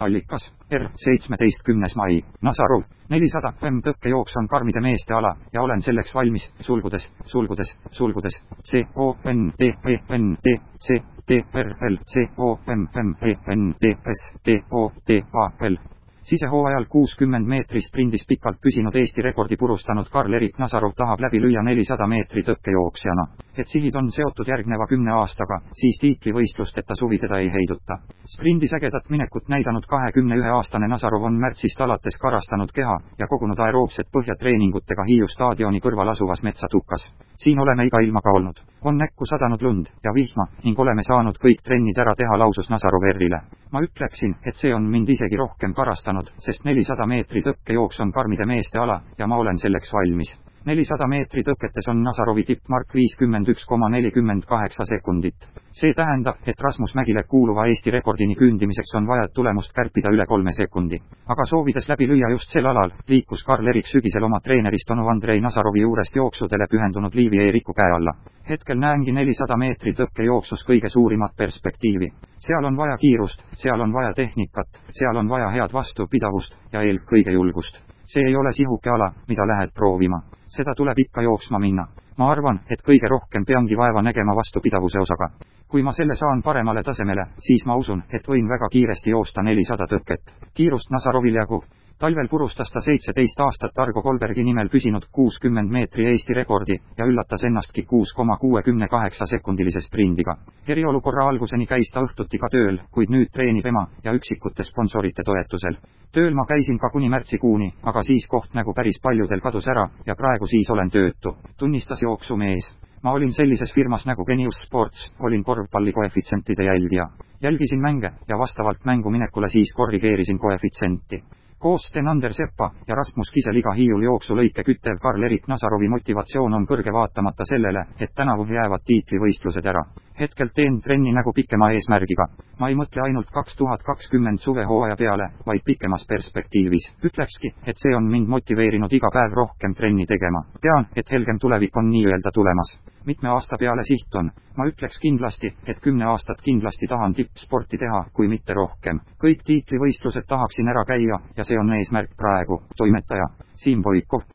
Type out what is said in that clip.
allikas, R17 mai, Nazarov, 400 m tõkkejooks on karmide meeste ala ja olen selleks valmis, CONTENTSCOMMENTSTOMMENTSTOTAL. Sisehooajal 60 meetri sprindis pikalt püsinud Eesti rekordi purustanud Karl-Erik Nazarov tahab läbi lüüa 400 meetri tõkkejooksjana. Et sihid on seotud järgneva 10 aastaga, siis tiitlivõistlusteta suvi teda ei heiduta. Sprindis ägedat minekut näidanud 21-aastane Nazarov on märtsist alates karastanud keha ja kogunud aeroobset põhjatreeningutega Hiiu staadioni kõrval asuvas metsatukas. Siin oleme iga ilmaga olnud. On näkku sadanud lund ja vihma ning oleme saanud kõik trennid ära teha, lausus Nazarov R-ile. Ma ütleksin, et see on mind isegi rohkem karastanud, sest 400 meetri tõkkejooks on karmide meeste ala ja ma olen selleks valmis. 400 meetri tõketes on Nazarovi tippmark 51,48 sekundit. See tähendab, et Rasmus Mägile kuuluva Eesti rekordini küündimiseks on vaja tulemust kärpida üle 3 sekundi. Aga soovides läbi lüüa just sel alal, liikus Karl-Erik sügisel oma treenerist onu Andrei Nazarovi juurest jooksudele pühendunud Liivi Eeriku käe alla. Hetkel näengi 400 meetri tõkkejooksus kõige suurimat perspektiivi. Seal on vaja kiirust, seal on vaja tehnikat, seal on vaja head vastupidavust ja eelkõige julgust. See ei ole sihuke ala, mida lähed proovima. Seda tuleb ikka jooksma minna. Ma arvan, et kõige rohkem peangi vaeva nägema vastupidavuse osaga. Kui ma selle saan paremale tasemele, siis ma usun, et võin väga kiiresti joosta 400 tõket. Kiirust Nazarovil jagub. Talvel purustas ta 17 aastat Argo Kolbergi nimel püsinud 60 meetri Eesti rekordi ja üllatas ennastki 6,68 sekundilise sprindiga. Eriolukorra alguseni käis ta õhtuti ka tööl, kuid nüüd treenib ema ja üksikute sponsorite toetusel. Tööl ma käisin ka kuni märtsikuuni, aga siis koht nagu päris paljudel kadus ära ja praegu siis olen töötu, tunnistas jooksumees. Ma olin sellises firmas nagu Genius Sports, olin korvpalli koefitsientide jälgija. Jälgisin mänge ja vastavalt mängu minekule siis korrigeerisin koefitsienti. Koos Sten-Ander Seppa ja Rasmus Kisel iga Hiiul jooksulõike küttev Karl-Erik Nazarovi motivatsioon on kõrge vaatamata sellele, et tänavu jäävad tiitlivõistlused ära. Hetkel teen trenni nagu pikema eesmärgiga. Ma ei mõtle ainult 2020 suvehooaja peale, vaid pikemas perspektiivis. Ütlekski, et see on mind motiveerinud iga päev rohkem trenni tegema. Tean, et helgem tulevik on nii-öelda tulemas. Mitme aasta peale siht on? Ma ütleks kindlasti, et 10 aastat kindlasti tahan tippsporti teha, kui mitte rohkem. Kõik tiitlivõistlused tahaksin ära käia ja see on eesmärk praegu. Toimetaja Siim Voikov.